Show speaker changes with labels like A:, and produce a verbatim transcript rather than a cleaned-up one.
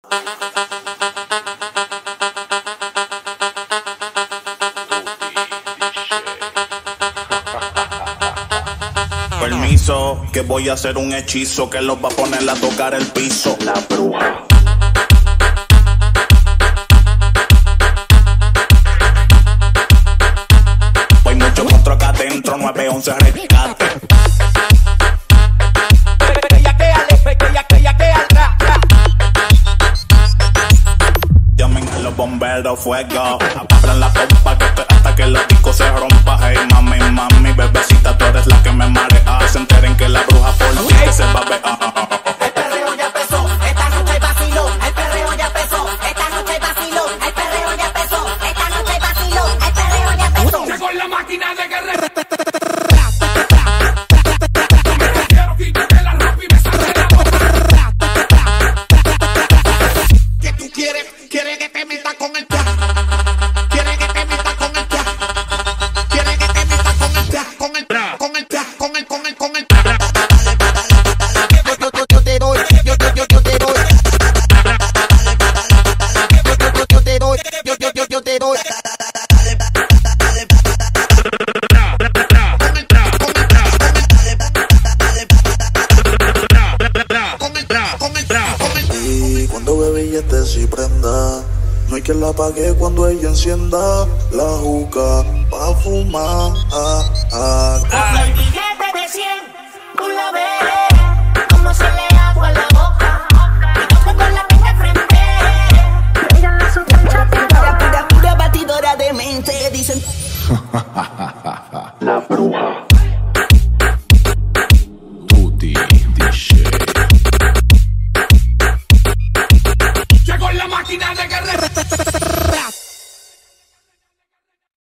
A: Permiso, que voy a hacer un hechizo que los va a poner a tocar el piso. La bruja. Voy mucho monstruo acá adentro, nueve once rescate. Llamen a los bomberos, fuego. Abran la pompa que estoy hasta que el disco se rompa. Hey mami, mami, bebecita, tú eres la que me marea. Se enteren que la bruja por ti que se va a ver. Uh, uh, uh.
B: El perreo ya empezó, esta noche hay vacilón. El perreo ya empezó, esta noche hay vacilón. El perreo ya empezó, esta noche hay vacilón. El perreo ya empezó.
C: Llegó la máquina de guerrero.
B: ¿Qué tú quieres? ¿Quieres que te meta con el tra? ¿Quieres que te meta con el tra? ¿Quieres que te meta con el tra? Con el tra, con el tra, con el, con el, con el tra. Yo te doy, yo, yo, yo, yo te doy. Yo te doy, yo, yo, yo, yo te doy.
D: Y cuando bebillete si prenda, no hay quien la apague cuando ella encienda la juca pa' fumar. Ah, ah.
B: Con el billete de cien, tú la ves, como se le agua la boca. Y yo tengo la mente frente. Ella su cancha pura, pura, pura batidora de mente, dicen.
A: La bruja.
E: Tutti D J.
C: Llegó la máquina de guerrero.